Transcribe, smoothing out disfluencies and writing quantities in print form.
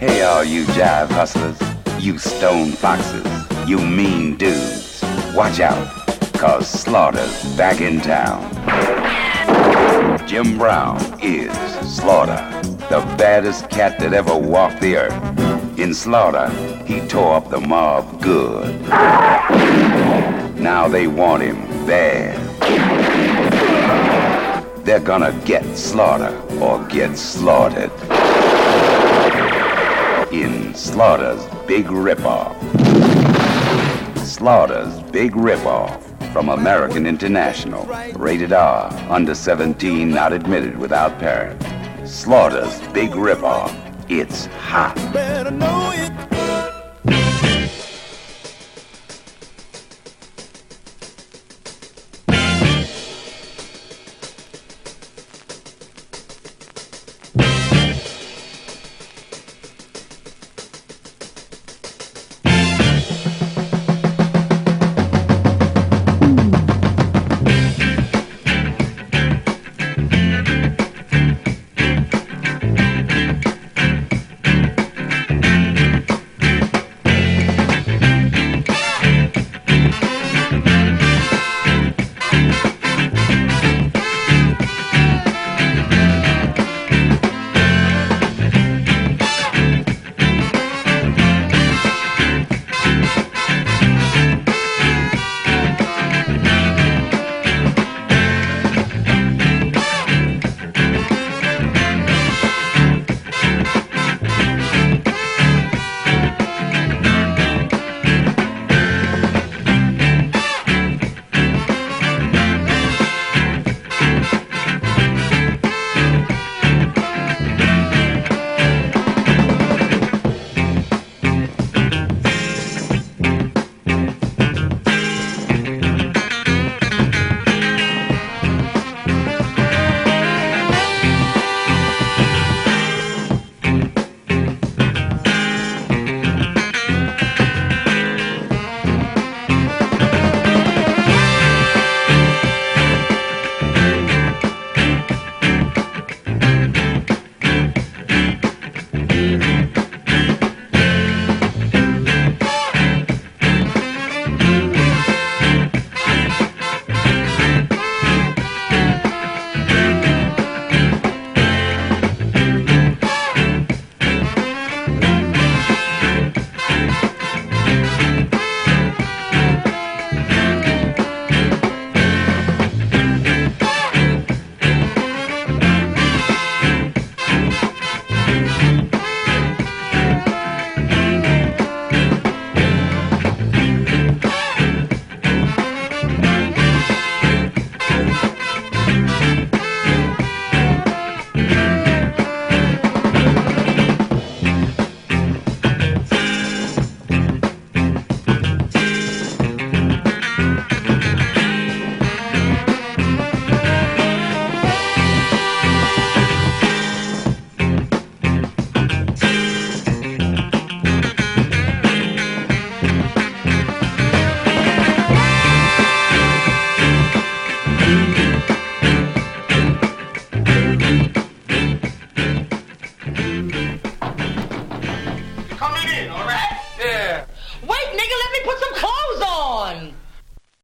Hey, all you jive hustlers, you stone foxes, you mean dudes. Watch out, 'cause Slaughter's back in town. Jim Brown is Slaughter, the baddest cat that ever walked the earth. In Slaughter, he tore up the mob good. Now they want him bad. They're gonna get Slaughter or get slaughtered. In Slaughter's Big Ripoff. Slaughter's Big Ripoff from American International. Rated R, under 17, not admitted without parent. Slaughter's Big Ripoff. It's hot. Better know it.